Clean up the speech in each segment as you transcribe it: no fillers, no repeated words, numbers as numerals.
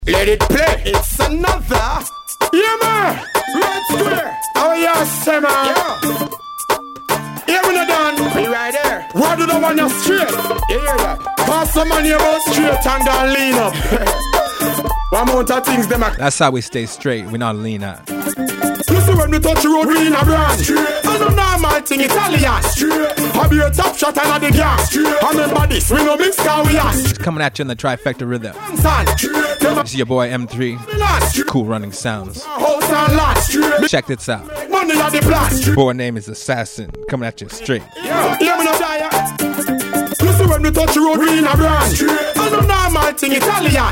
Let it play. It's another. Yeah, man. Red Square. Oh, yeah, Sema. Yeah. Here we done. Be right there. Why do they want you straight? You hear that? Pass some money about straight and then lean up. One amount of things them are. That's how we stay straight. We not lean out. You see when we touch the road, we in a brand. And I'm normal thing Italian. I be a top shot and a the gas. I remember this, we no mix car we ask. It's coming at you in the trifecta rhythm. This is your boy M3. Cool running sounds. Check this out. Boy name is Assassin. Coming at you straight. You see when we touch the road, we in a brand. And I'm normal thing Italian.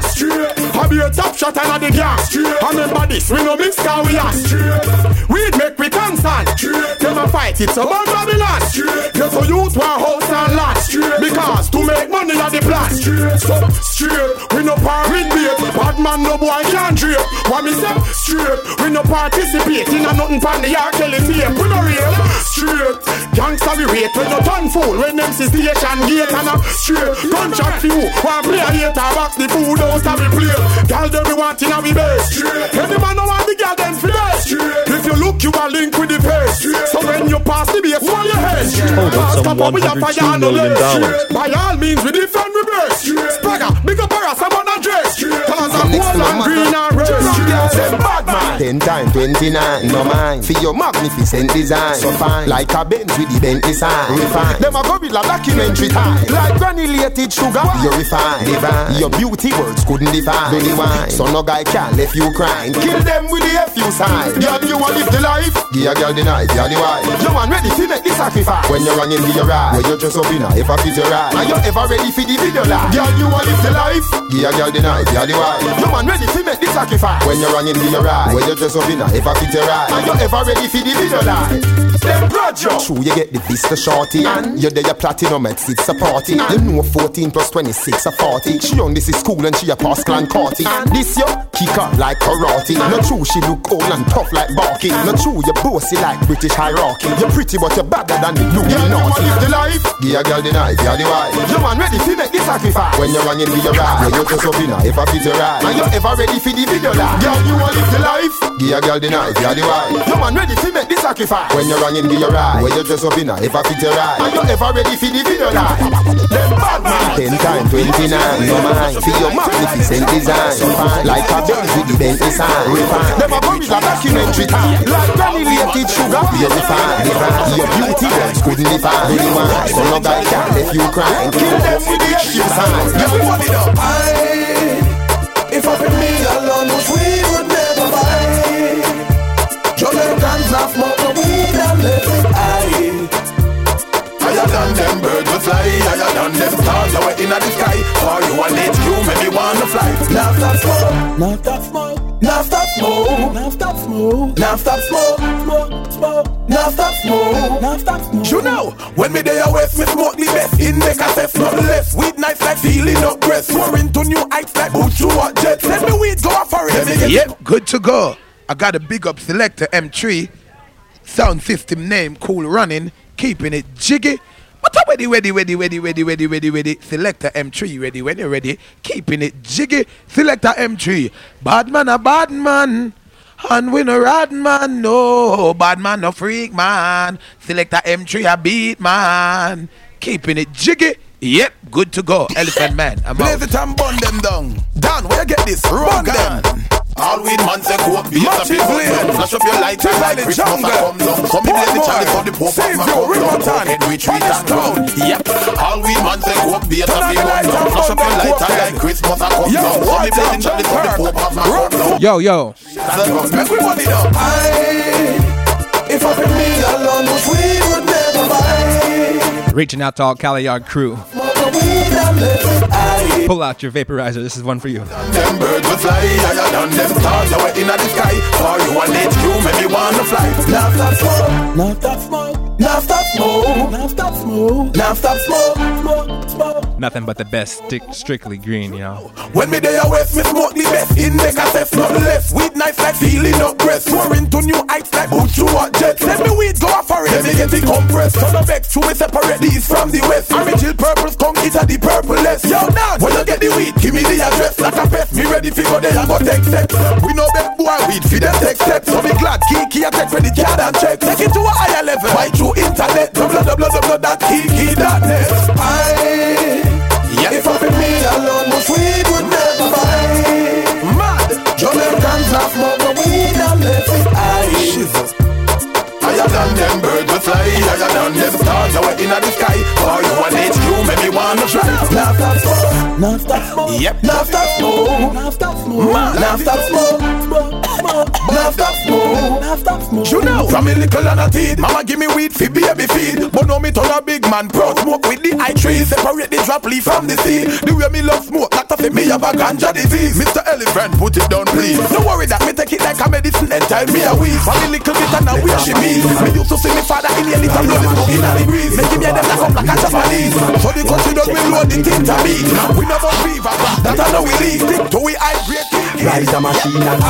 I be a top shot and a the gas. I remember this, we no mix car we ask. We'd make we constant. Them a fight, it's about Babylon. Yes, so youth want house and lot. Because to make money at the plan. So straight, we no parade bait. Bad man no boy can't drape. What me say? Straight, we no participate in a nothing pan the yard killing tape. We no real. Straight, gangsta we rate. We no turn fool. When them see station gate and a straight. Gunshot few. One play a hater box the food out of we play. Girl them we want in a we base. Any man no want the girl them for this. If you look you a link with the face. So when you pass the base for your head. Some $102 million. By all means we defend we base. Spagger, big up our some on a dress. Cause I'm cool and green and red. Bad man. 10 times 29, no mind. For your magnificent design. So fine, like a Benz with the Bentley sign. Refine, them a gorilla documentary time. Like granulated sugar, you refine. Divine, your beauty words couldn't define. Really wine, so no guy can left you crying. Kill them with the FU sign. Girl, you want live the life? Give a girl the knife, you're the wife. You man ready to make the sacrifice. When you're running to your ride, when you just up in a ever fit your ride. Are you ever ready for the video life? Girl, you want live the life? Give a girl the knife, you're the wife. You man ready to make the sacrifice. When you're running to your ride, when you just up in a ever fit your ride. Are you ever ready for the video life? Them grudge you. True, you get the Vista shorty. And you're there, your platinum at 6 a party. You know 14 plus 26 a 40. She on this is school and she a pass clan courty. And this yo, kick her like karate. Not true, she look old and tough like Barky. Not true, you bossy like British hierarchy. You're pretty but you're better than the blue. You know what live the life? Give a girl the knife, you're the wife. You man ready to make the sacrifice. When you're running to your ride, when you just up in a ever fit your ride. Are you ever ready for the video life? Girl, you want live the life? Give a girl the knife, you're the wife. You man ready to make the sacrifice. When you're running to your ride, when you just up in a ever fit your ride. Are you ever ready for the video life? Them bad man. 10 times 29, no mind. For your magnificent design. So fine, like a Benz with the Bentley sign. Refine, them a gorilla documentary time. Like granulated sugar, you refine. Your beauty words couldn't define. Really wine, so no guy can let you cry. Kill them with the FU sign. Everybody up. If I been me alone, which we would never buy. Jamaicans not smoke the weed and let it high. Higher than them birds will fly. Higher than them stars away in the sky. For you and HQ make me wanna fly. Now stop smoke, now stop smoke. Now stop smoke, now stop smoke. Now stop smoke, smoke, smoke. Now stop smoke, now stop smoke. You know, when me day away, me smoke the best. In the cassette, not less. Weed nights like feeling up breath. Soaring to new heights like boots to what jet. Let me weed go for it. Yep, good to go. I got a big up selector M3. Sound system name, cool running. Keeping it jiggy. But I'm ready. Selector M3 ready when you're ready. Keeping it jiggy. Selector M3. Bad man a bad man. And we no rad man. No. Bad man no freak man. Selector M3 a beat man. Keeping it jiggy. Yep, good to go. Elephant man. I'm Blaze it and burn them down. Dan, where you get this? Run them. All weed man say go up, be a big one. Flash up your light and like Christmas and come down. Come in blaze the chalice for the poor man come down. Head retreat and round. Yep. All weed man say go up, be a big one. Flash up your light and like Christmas and come down. Come in blaze the chalice for the poor man come down. Yo. Everybody up. If I been me alone, which we would never buy. Reaching out to all Cali Yard crew. Pull out your vaporizer, this is one for you. Them birds will fly higher than them stars away in the sky. For you and HQ, maybe wanna fly. Now stop smoke, now stop smoke, now stop smoke, now stop smoke, now stop smoke, smoke. Nothing but the best, strictly green, you know. When me day away, me smoke the best. In the cassette, not less. Weed nights like feeling up breath. Soaring to new heights like boots to what jet. Let me weed go for it. Let me get it compressed. Turn the vex to me separate these from the west. Orange hill purple skunk, it's a the purple less. Yo, now, when you get the weed, give me the address. Like a pest, me ready for go there and go take steps. We know best boy weed, feed them take steps. So be glad, Kiki, I take credit card and check. Take it to a higher level, right through internet. www.kiki.net. If I be me alone, much weed would never buy. Mad, Jamaicans have more weed and left it high. Higher than them birds will fly, higher than them stars are in the sky. For you and HQ, make me wanna try. Now stop smoke, now stop smoke, yep. Now stop smoke, now stop smoke, now stop smoke, now stop smoke, now stop smoke. You know, from a little and a teeth, mama give me weed for baby feed. But now me turn a big man proud, smoke with the high tree. Separate the drop leaf from the seed. The way me love smoke, like to me have a ganja disease. Mr. Elephant, put it down please. Don't worry that me take it like a medicine and tell me a weed. From a little bit and a where she mean. Me used to see me father in a little blood smoking in the breeze. Make him hear them like up like a Japanese. So the country don't will load the thing to me. We never fever, that I know we leave. Stick to we high grade king. Rise a machine and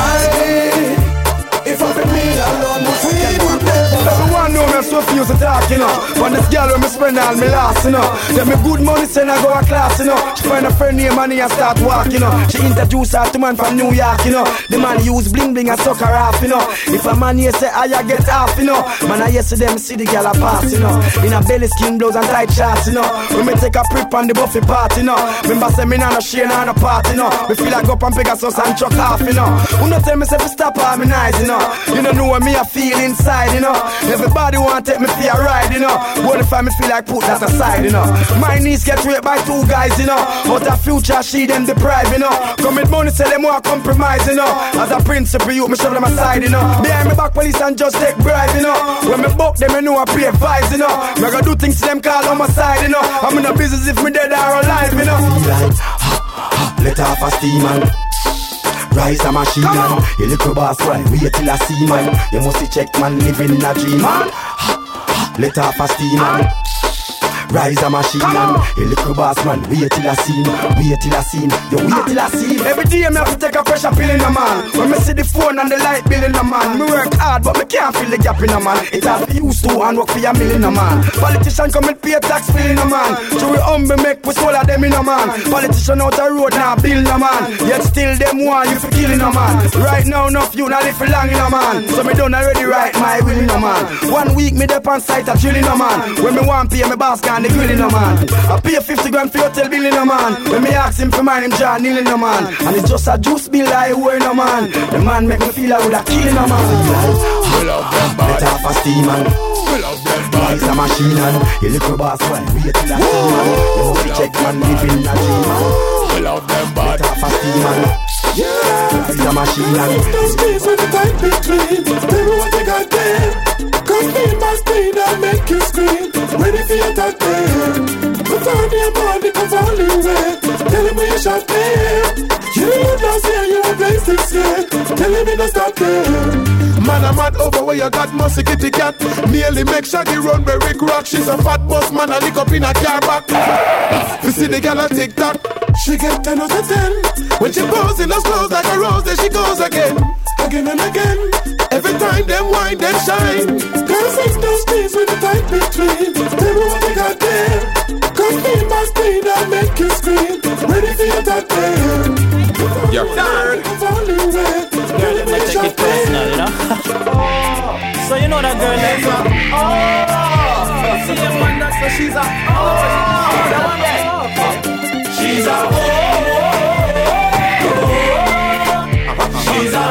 if I be me alone, we free with them. Everyone know me so fuse to talk, you know. When this girl when me spend all me last, you know. Then me good money send her go a class, you know. She find a friend named Annie and start walk, you know. She introduce her to man from New York, you know. The man use bling bling and suck her off, you know. If a man here say I get off, you know. Man I yesterday me see the girl a pass, you know. In a belly skin blouse and tight shorts, you know. When me take a prep on the buffet party, you know. Remember say me nah no share nah no party, you know. Me feel like go up and Pegasus and chuck off, you know. Who no tell me say fi stop all me nice, you know. You don't know what me I feel inside, you know. Everybody want to take me for a ride, you know. What if I me feel like put that aside, you know. My niece get raped by two guys, you know. But the future she them deprived, you know. Come with money sell them more compromise, you know. As a principal you me shove them aside, you know. Behind me back police and just take bribe, you know. When me buck them you know I pay vibes, you know. Me gonna do things to them call on my side, you know. I'm in a business if me dead or alive, you know. Let off a steam man. Rise a machine man. You little boss boy, wait till I see man. You must check man, living in a dream man. Let off a steam man. Rise a machine man. You little boss man, wait till I see. Wait till I see. You wait till I see. Every day me have to take a pressure pill in a man. When me see the phone and the light bill in a man. Me work hard but me can't feel the gap in a man. It has to used to and work for a million a man. Politician come and pay tax bill in a man. So we humble make we swallow them in a man. Politician out the road now build a man. Yet still them want you for killing a man. Right now enough you not live for long in a man. So me done already right my will in a man. 1 week me dep on site a drill in a man. When me want pay me boss can the grill in a man. I pay 50 grand for hotel bill in a man. When me ask him for mine him John Neal in a man. And it's just a juice bill I owe in a man. The man make me feel I would have killed in a man. Let off a steam man. Rise a machine man. You little boss boy, wait till I see man. You must check man, living in a dream man. We love them bad. Let off a steam man. Rise a machine man. Those days when the time be clean. Tell me what you got there. Come in my speed and make you scream. Ready for your attack there. Put on your body cause all you wear. Telling me you shot there. You don't say you a place this year. Telling me to stop there. Man, I'm mad over where you got musty kitty cat. Nearly make Shaggy run where Rick Rock. She's a fat boss man, I lick up in a car back. You see the girl on TikTok. She get 10 out of 10. When she pose in those clothes like a rose, there she goes again. Again and again. Every time them wine, them shine. Girls in those days with the tight between. Tell me what you got there. Come in my speed, I'll make you scream. Ready for your attack there. You're third. Girl, let me take it personal, you know. So you know that girl is see a man that says she's a she's a she's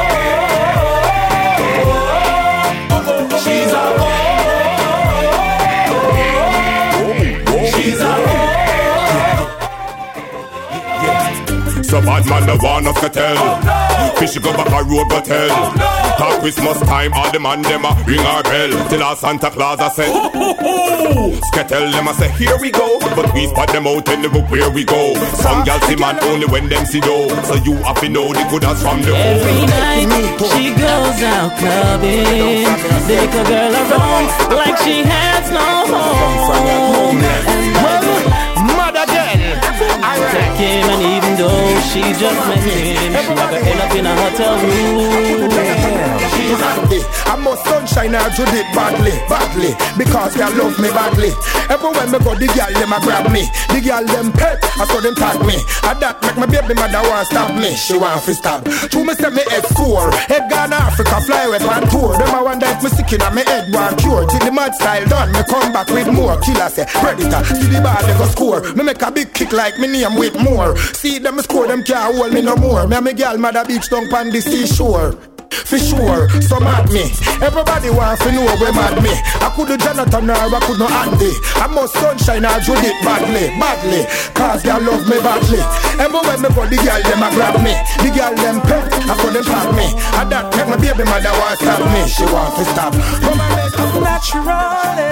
So bad man the want us to tell. Fish go back a road but tell. Talk Christmas time all the man them a ring our bell. Till our Santa Claus a said Skettle them a say here we go. But we spot them out in the book where we go. Some girls see man only when them see dough. So you have to know the good as from the every night she goes out clubbing. Take a girl around like she has no home. And mother girl take him, and even though she just met him, she never end up in a hotel room. She she's handy. I must sunshine her Judith badly, badly, because they love me badly. Everywhere me go, the girl them a grab me. The girl them pet, I saw them tag me. And that make my baby mother want stop me. She want to stab. To me say me head sore. Head gone Africa, fly away on tour. Them I wonder if me sick in my head want cure. Till the mad style done, me come back with more. Killer say, Predator, see the ball they go score. Me make a big kick like me name with more. See them score, them can't hold me no more. Me and my girl mother beach down pan the seashore. For sure, so mad me. Everybody want to know where mad me. I could do Jonathan or I could no Andy. I must sunshine or Judith badly, badly, cause they love me badly. Everywhere me go, the girl them a grab me. The girl them pet, I could them pack me. And that make my baby mother want to stop me. She want to stop. Come on, let's go. Naturally,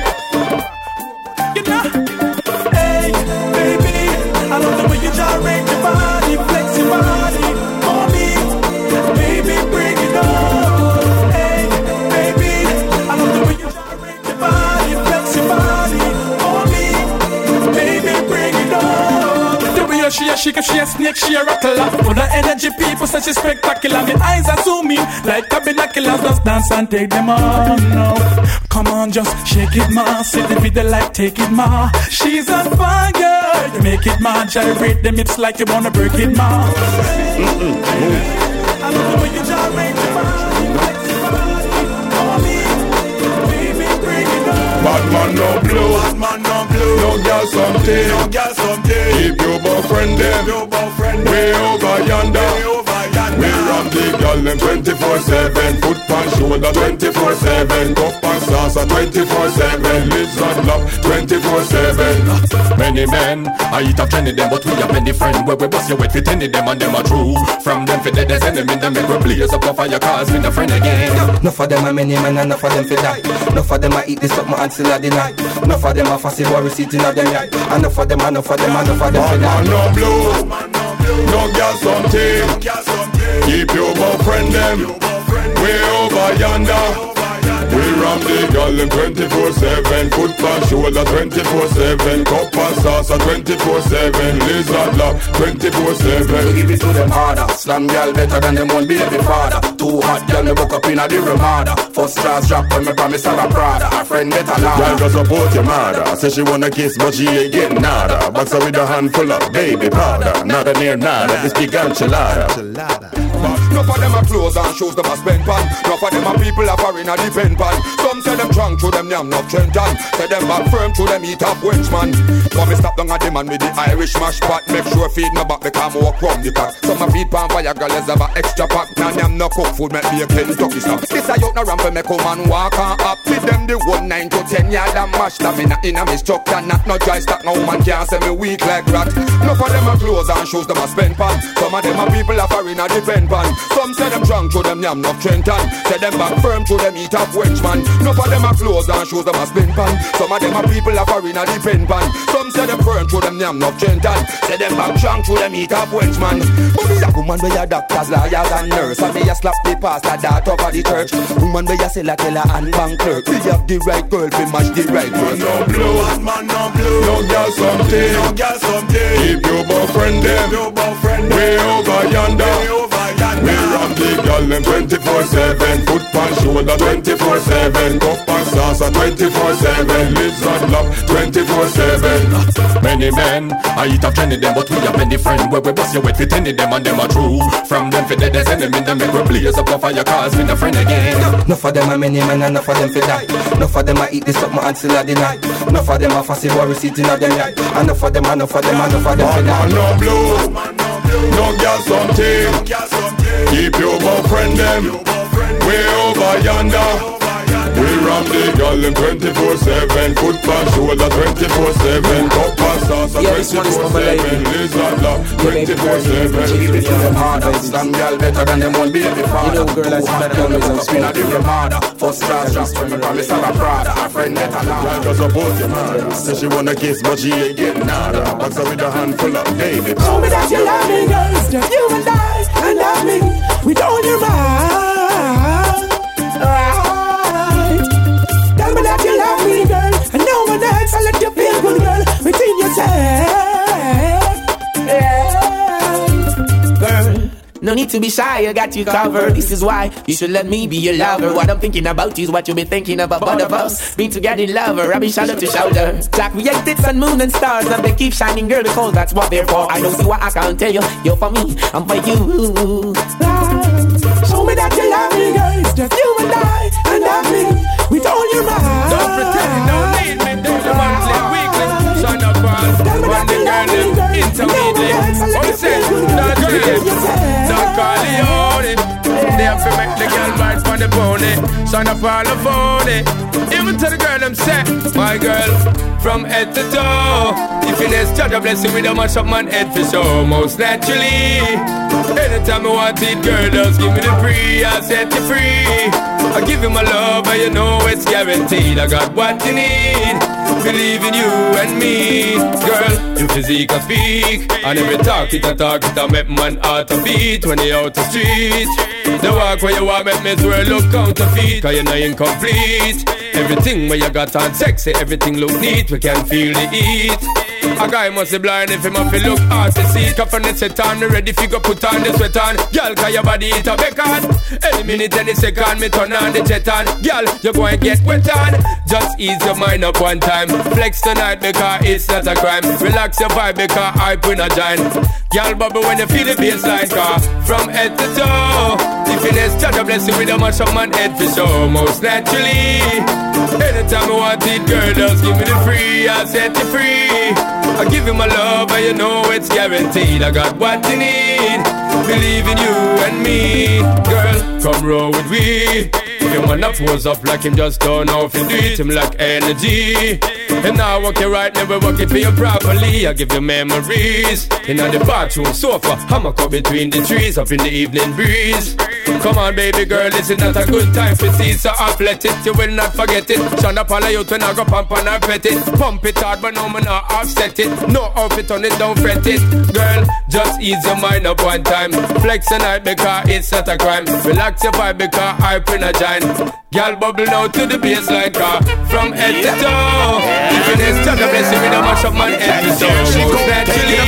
you know. Hey, baby, I love the way you gyrate your body, flex your body for me. Baby, bring it on. Hey, baby, I love the way you gyrate your body, flex your body for me. Baby, bring it on. The way she a shake, if she a snake, she a rattler. For the energy, people say she's spectacular. The eyes are zooming like a binoculars. Just dance and take them on. No, come on, just shake it, ma. Sit the video like take it, ma. She's on fire. You make it, ma. Gyrate them, it's like you wanna break it, ma. I love the way you gyrate your body, flex your body for me. Baby, bring it on. Bad man no blue, bad man no blue. No girl something, no girl something. Keep your boyfriend them, your boyfriend way over yonder, way over yonder. We run the girl them 24/7, foot pan shoulder 24/7, cup and salsa 24/7, lives and love 24/7. Many men, I eat up trendy them, but we have many friends where we bust your wet fit any them and them are true. From them for dead as enemy, them make we blaze up a fire cause with a friend again. Enough of them are many men and enough of them for die. Enough of them I eat this up my until I deny. Enough of them are fussy boy receipting of them yard. Enough of them, enough of them, enough of them for die. No blue, no girl something. Keep your boyfriend them way over yonder. We ram the girl them 24/7, foot pan shoulder 24/7, cup and salsa 24/7, lizard love 24/7. We give it to them harder. Slam girl better than them one baby father. Too hot girl me buck up in a the Ramada. First class drop when me promise her a Prada. A friend better now. Girl go support your mother. Say she wanna kiss but she ain't getting nada. Box her with a handful of baby powder. Nada near nada, this big enchilada. Enough of them are clothes and shoes them a spend pan. Enough of them are people are foreign a depend pan. Some say them drunk through them yam not Trenton. Say them back firm through them eat up wenchman. Come me stop down at them and with the Irish mash pot. Make sure feed me back because more from the pack. Some a feed pan fire girl is have a extra pack. Now them no cook food make me a Kentucky stop. This a out na ramp me come and walk and up. With them the 1 9 to 10 yard and mash. That me not in a mis truck and not no dry stock. No man can't say me weak like rat. Enough of them are clothes and shoes them a spend pan. Some of them are people are foreign a depend pan. Some say them drunk through them yam not Trenton. Say them back firm through them eat up wenchman. Enough of them are clothes and shoes them a spin pan. Some of them are people are foreign a depend pan. Some say them firm through them yam not Trenton. Say them back drunk through them eat up wenchman. But me a woman where your doctors, lawyers and nurse. And me a slap the pastor that over the church. Woman where you sell a teller and bank clerk. We have the right girl to match the right girl. No blue, man no blue. No girl something, no girl something. Keep your boyfriend them, your boyfriend way over yonder, way over yonder. We ram the girl them 24/7, foot pan shoulder 24/7, cup and salsa 24/7, lives and love 24/7. Many men, I eat up trendy them, but we have many friends where we bust your wet fit any them and them are true. From them for dead as enemy, them make we blaze up a fire cause with a friend again. Enough of them are many men and enough of them for die. Enough of them I eat this up my until I deny. Enough of them are fussy boy receipting of them yard. Enough of them, enough of them, enough of them for die. No blue, no girl something. Keep your boyfriend them way over yonder. We ram the girl them 24/7, foot pan shoulder 24/7, cup and salsa 24/7, lizard love 24/7. Keep it to them harder. Slam girl better than them one baby father. You know girl I said girl is a spin of the Ramada. First class drop when me promise her a Prada. A friend better now. Girl go support your mother. Say she wanna kiss but she ain't getting nada. Box her with a handful of baby. Tell me that you love me, girls. Just you and I love me. We don't your mind. Right. Tell me that you love me, girl. And no one else, I let you feel good, girl. Within yourself. Yeah. Girl, no need to be shy, I got you covered. This is why you should let me be your lover. What I'm thinking about you is what you be thinking about both of us. Being together lover, rubbing shoulder to shoulder. Like we ain't sun, moon and stars, and they keep shining, girl, because that's what they're for. I don't see what I can't tell you. You're for me, I'm for you. Show me that you love me, girl. It's just you and I me. With all your mind. Don't pretend, don't need me. Do the monthly, weekly. Shine up all. When the girl them intermediate. What you say? Don't call it on it. They have to make the girl ride for the pony. Shine up all the phony. Even to the girl them say, my girl, from head to toe. If you next judge, I bless you with a mash up man head for show. Most naturally, anytime I want it, girl, just give me the free. I'll set you free. I give you my love, and you know it's guaranteed. I got what you need. Believe in you and me, girl. Your physique can speak, and every talk it, I make man heart a beat when you out the street. The walk where you want make me swear look counterfeit, 'cause you're not incomplete. Everything where you got on sexy, everything look neat, we can feel the heat. A guy must be blind if he must look hard to see. Cup on the set on, ready if you go put on the sweat on. Girl, 'cause your body it a bacon. Any minute, any second, me turn on the jet on. Girl, you go and get wet on. Just ease your mind up one time. Flex tonight because it's not a crime. Relax your vibe because I bring a giant. Girl, bubble when you feel the bassline, car from head to toe. If you next chat, I bless you with a mash up man head for show. Most naturally, anytime I want it, girl, just give me the free. I'll set you free. I give you my love, and you know it's guaranteed. I got what you need. Believe in you and me, girl. Come roll with we. Him wanna pose up like him just don't know if you do it. Him like energy. And now walk you right, never walk it for you properly. I give you memories. In the bathroom sofa, hammock up between the trees, up in the evening breeze. Come on, baby girl, this is not a good time for see. So I'll let it, you will not forget it. Shonda Pala out when I go pump and I pet it. Pump it hard, but no man not offset it. No outfit on it, don't fret it. Girl, just ease your mind up one time. Flex tonight because it's not a crime. Relax your vibe because I bring a giant. Girl, bubble now to the baseline car from head to toe. If you next chat, I bless you with a mash up man head to toe. She go back to leave.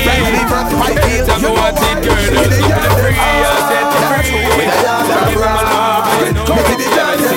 Tell me what it, girl, just give me the free. I'll set you free. Give me my love, you know it's jealousy.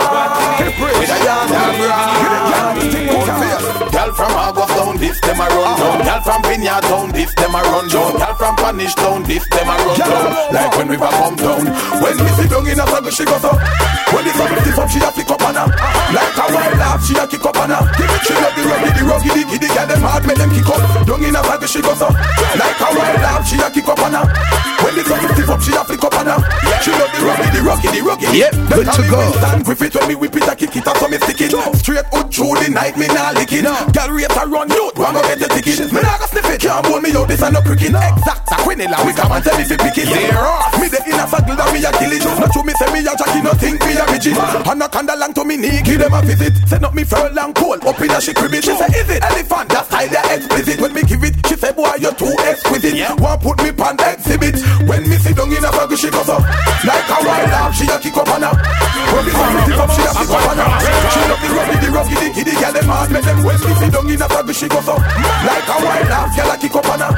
Girl from August down, this them a run down. Girl from Vineyard down, this them a run down. Girl from Panish down, this them a run down. Like when River come down, when we sit down in a circle, she goes up. When the circle tip up, she a flick up on her. Like a wild laugh, she a kick up on her. She love the ruggy, the giddy, get them hard, make them kick up. Down in a circle, she goes up. Like a wild laugh, she a kick up on her. When the circle tip up, she a flick up on her. She love the ruggy. Yep, good to go. Stand grip it when me whip it, I kick it, I so me stick it. Straight out through the night, me nah lick it. Girl rate a run, youth, we go get the ticket. Me nah go sniff it, can't hold me out, this a no cricket. Exact, a quinilla, we come and tell me fi pick it. Me the inner circle that me a kill it. Not true, me say me a jockey, no think me a rigid. And a candle long to me knee, give them a visit. Set up me furlong pole, up in a she cribbit. She say, is it elephant, that style they explicit. When me give it, she say, boy, you're too exquisite. One put me pan exhibit. When me sit down in a circle, she goes up. Like a wild laugh, she a kick up on her. When me sit up, she a kick up on her. She love the ruggy, the giddy, girl, them hard, make them when me sit down in a circle, she goes up. Like a wild laugh, girl, a kick up on her.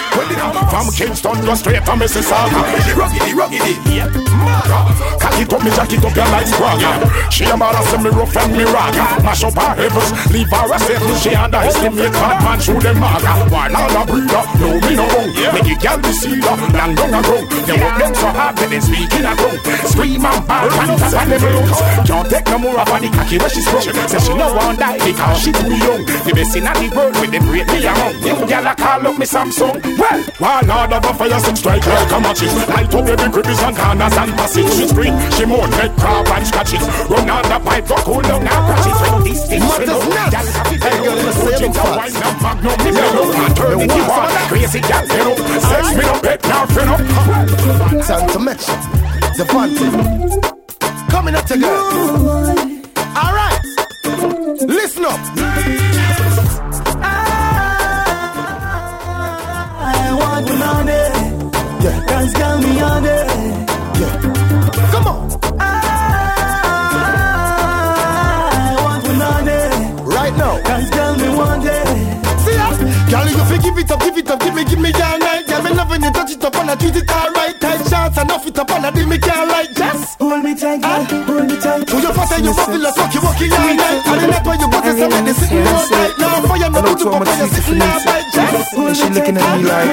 From Kingston, go straight to Mississauga. The ruggy, yeah. Cock it up, me jack it up, your like squagga. She a mother, send me rough and me ragga. Mash up her heavens, leave her a settle. She underestimate bad man, show them maga. While all a breeder, no me no wrong. Make it girl deceiver, long down a ground. They work them so hard, that they speak in a ground. Scream and ball, pants up and them lungs. Can't take no more of the cocky where she sprung. Say she no want die because she too young. The best in the world with them great me among. Young gal a call up me Samsung. Well, while all of the fire some strike like a matches. Light up every crevice and corners and passage. She scream, she moan, make crab and scratches. Run on the pipe for cool down and crashes. When this thing swing up, gal happy tell you the same fast. Wine and magnum, me mellow, and turn it you on. Crazy gal, you know, sex me no bet, now fin up. Time to match the fun thing. Coming up to girl. Alright, listen up. I want to know it. Yeah. Cause got me on it. Yeah. Come on. I want to know it. Right now. Cause got me one day. See ya. Girl, you fi give it up, give me all night. Girl, me love when you touch it up and I treat it alright. Tight shots and off it up and I did me can't like just hold me tight, girl, hold me tight. Who you fast and you buckle like fuck you walking all night. And the night when you put yourself in the sitting all night. Now fire no do but when you sitting all night. Just hold me tight. She looking at me like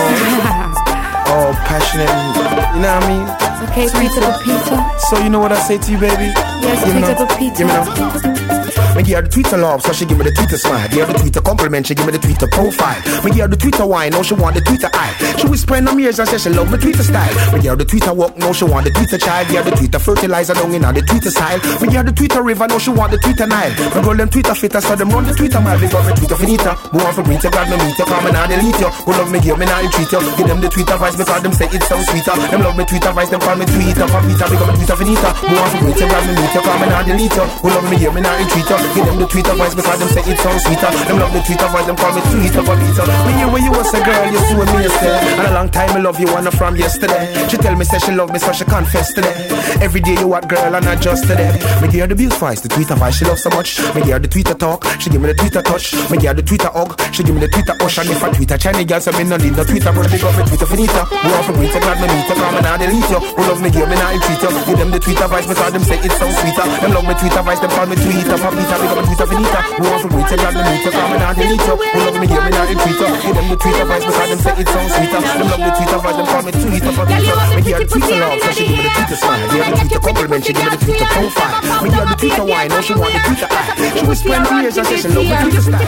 oh passionate, you know what I mean? Okay, Peter. So you know what I say to you, baby? Yes, Peter. Give me now. Me give her the Twitter love, so she give me the Twitter smile. Give her the Twitter compliment, she give me the Twitter profile. Me give her the Twitter wine, now she want the Twitter eye. She whisper in her ears and say she love my Twitter style. Me give her the Twitter walk, now she want the Twitter child. Give her the Twitter fertilizer down in her the Twitter style. Me give her the Twitter river, now she want the Twitter Nile. Me girl them Twitter fitter, so them run the Twitter mile. They got me Twitter finita, move on for greet you, grab me meet you, come and I delete you. Who love me give me now treat you. Give them the Twitter vibes because them say it sounds sweeter. Them love me Twitter vibes, them call me Twitter for Peter. They got me Twitter finita, move on for greet you, grab me meet you, come and I delete you. Who love me give me now treat you. Give them the Twitter vibes because them say it sounds sweeter. Them love the Twitter voice, them call me Twitter for Peter. Me hear when you was a girl, you see with me yesterday. And a long time I love you, wanna from yesterday. She tell me say she love me, so she confess today. Every day you hot girl and not just today. Me give her the abuse voice, the Twitter voice she love so much. Me give her the Twitter talk, she give me the Twitter touch. Me give her the Twitter hug, she give me the Twitter hush. And if a Twitter Chinese girl, so me no need no Twitter brush. They got me Twitter finita. Who want for Twitter, glad me meet you, come and I delete you. Who love me give me now treat you. Give them the Twitter voice because them say it sounds sweeter. Them love me Twitter voice, them call me Twitter for Peter. They got me Twitter finita. Who want for Twitter, glad me meet you, come and I delete you. Who love me give me now Twitter. Give them the Twitter voice because them say it sounds sweeter. Them love the Twitter voice, them call me Twitter for Peter. Me give her the Twitter love, so she give me the Twitter smile. Give her the Twitter compliment, she give me the Twitter profile. Me give her the Twitter wine, now she want the Twitter eye. She whisper in her ears and say she love the Twitter style.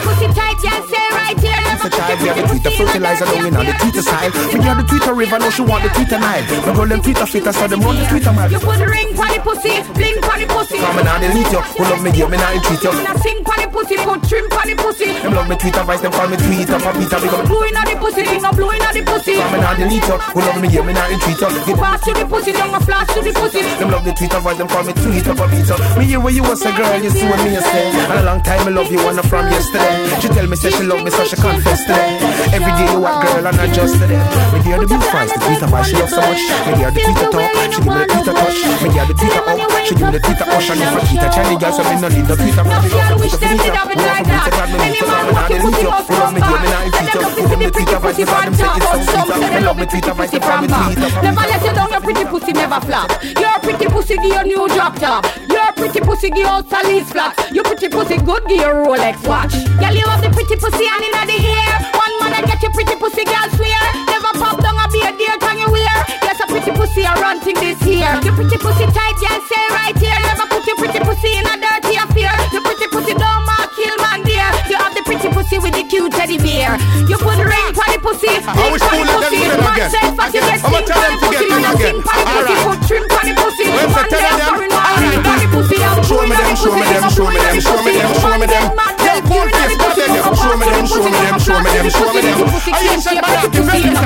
Twitter child, give her the Twitter fertilizer down in on the Twitter style. Me give her the Twitter river, now she want the Twitter Nile. Me girl them Twitter fitter, so them run the Twitter mile. You put ring for the pussy, bling for the pussy. Come and I delete you. Who love me give me now treat you. Sing for the pussy, put trim for the pussy. Them love me Twitter voice, them call me Twitter for Peter. Because blowing on the pussy, ring a blowing on the pussy. Come and I delete you. Who love me give me now treat you. Pass to the pussy, don't a flash to the pussy. Them love the Twitter voice, them call me Twitter for Peter. Me hear when you was a girl, you see what me say. And a long time I love you, wanna from yesterday. She tell me say she love me, so she confess today. Every day you a girl and not just today. Me give her the blue voice, the Twitter voice she love so much. Me give her the Twitter talk, she give me the Twitter touch. Me give her the Twitter hug, she give me the Twitter hush. And if a Twitter Chinese girl, so me no need the Twitter. I wish them did have it like that. Any man walking pussy must come back. Let them look into the pretty pussy fan top. Some say they love the pretty pussy from back. Never let you down, your pretty pussy never flop. Your pretty pussy give you new drop top. Your pretty pussy give you Sally's flat. Your pretty pussy good give you Rolex watch. Girl, you have the pretty pussy and in the ear. One man I get your pretty pussy girl swear. Never pop down a beard, dear, can you wear? Yes, a pretty pussy a ranting this year. Your pretty pussy tight, girl, say right here. Never put your pretty pussy in a dirty affair. Your pretty pussy don't mark, kill man dear. You have the pretty pussy with the cute teddy bear. You put ring for the pussy, link for the pussy. Man say fat, you get sing for the pussy. Man a sing for the pussy, put trim for the pussy. Man they are foreign man, for the pussy. Show me them, show me them, show me them, show me them, show me them. Yeah, full face, but then show me them, show me them, show me them, show me them. I ain't said my life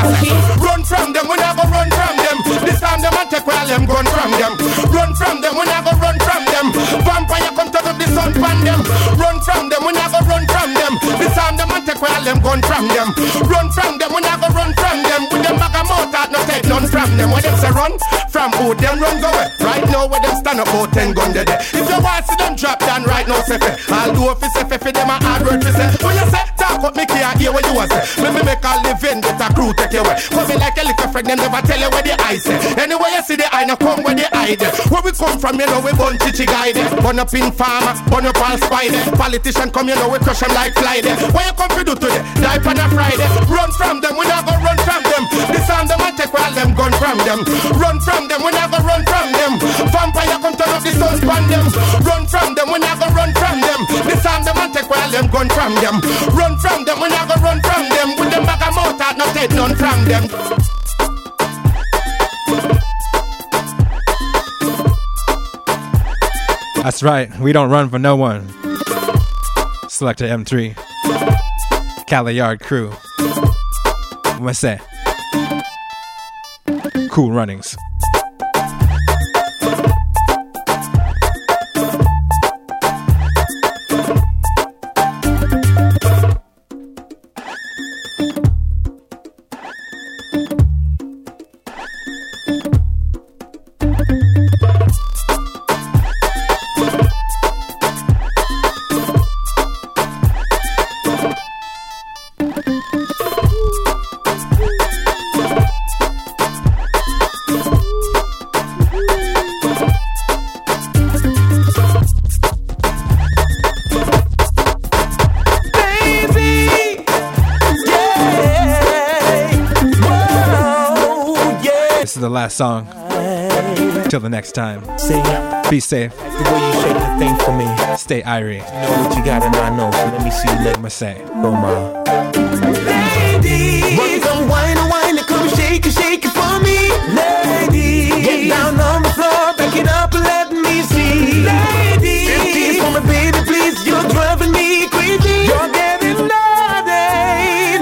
is run from them, we never run from them. This time them a take while them gun from them. Run from them, we never run from them. Vampire come turn up the sun pan them. Run from them, we never run from them. This time them a take while them gun from them. Run from them, we never run from them. With them bag of mouth out, no take none from them. When them say run from who, them run go away. Right now, where them stand up about 10 gun dead. If you want to see them drop down right now, say I'll do if it's say for them a hard word to say. When you say talk up, me can't hear what you want say. Me make all the vein get a crew take you away. Come me like a little friend, them never tell you where the eye say. Anyway you see the eye, now come where the eye there. Where we come from, you know we bun chichi guy there. Bun up in farmer, bun up all spider. Politician come, you know we crush them like fly there. What you come to do today? Die on a Friday. Run from them, we never run from them. This time them a take all them gun from them. Run from them, we never run from them. Vampire come turn up the sun span them. Run from them, we never run from them. This time them a take all them gun from them. Run from them, we never run from them. With them bag of mouth out, not take none from them. That's right, we don't run for no one. Selector M3, Cali Yard Crew. What's that? Cool Runnings. last song. Till the next time. Be safe. The way you shake the thing for me. Stay irie. You know what you got and I know. So let me see you let me say. Go ma. Ladies, come wine and wine and come shake it for me. Ladies, get down on the floor, back it up and let me see. Ladies, please for me, baby, please, you're driving me crazy. You're getting naughty.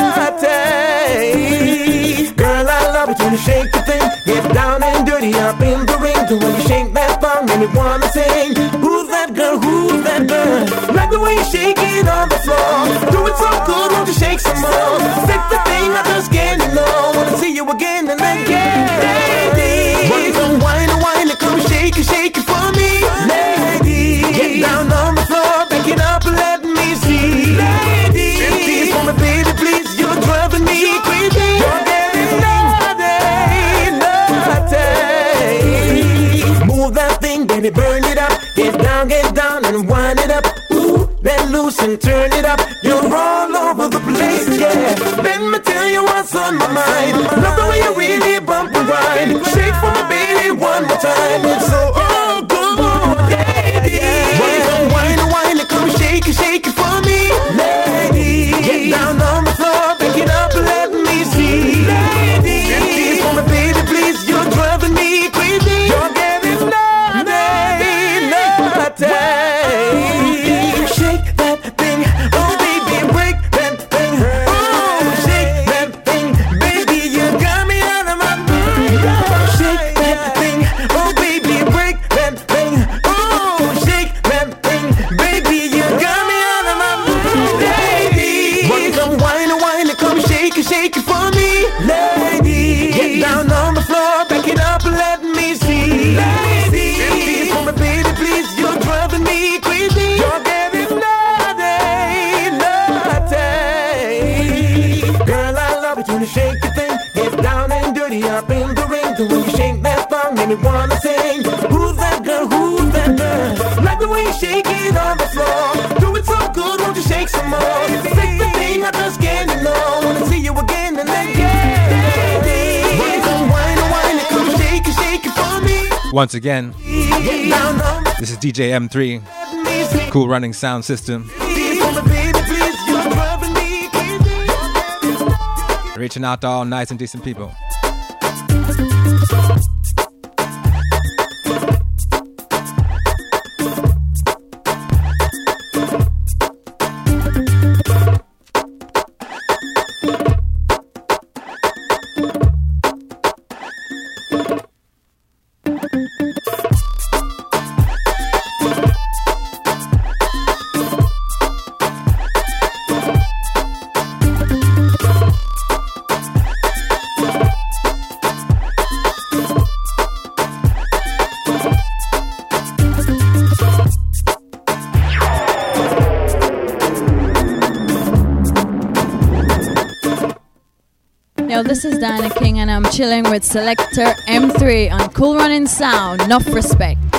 Girl, I love it when you shake the thing. Get down and dirty up in the ring. The way you shake that thong and you wanna sing. Who's that girl? Who's that girl? Like the way you shake it on the floor. Do it so good, won't you shake some more? Set the thing, I just can't know. Wanna see you again and again. Ladies, why you come wine and wine and come shake it for me. Ladies, get down on the floor, back it up and let me see. Ladies, please for me, baby, please, you're driving me crazy. You're getting move that thing, baby, burn it up. Get down and wind it up. Ooh, let loose and turn it up. You're all over the place, yeah. Let me tell you what's on my mind. Love the way you really bump and grind. Shake for me, baby, one more time. It's so good, yeah. Wine and wine and come shake it for me. Ladies, get down on the floor, back it up and let me see. Ladies, please for me, baby, please, you're driving me crazy. You're getting shake that thing, oh baby, break that thing. Oh, shake that thing, baby, you got me out of my mind. Shake that thing, oh baby, break that thing. Oh, shake that thing, baby, you got me out of my mind. Ladies, why you come wine and come shake it for me. Ladies, get down on the floor, back it up and let me see. Ladies, for me, baby, please, you're driving me crazy. You're getting naughty. Girl, I love it when you shake the thing. Get down and dirty up in the ring. The way you shake that thong and you wanna sing. Who's that girl? Who's that girl? Like the way you shake it on the floor. Do it so good, won't you shake some more? Shake the thing, I just can't know. Wanna see you again and again. Come wine and come shake it for me. Once again, this is DJ M3, Cool Running Sound System. Reaching out to all nice and decent people. Yo, this is Diana King and I'm chilling with Selector M3 on Cool Running Sound. Enough respect.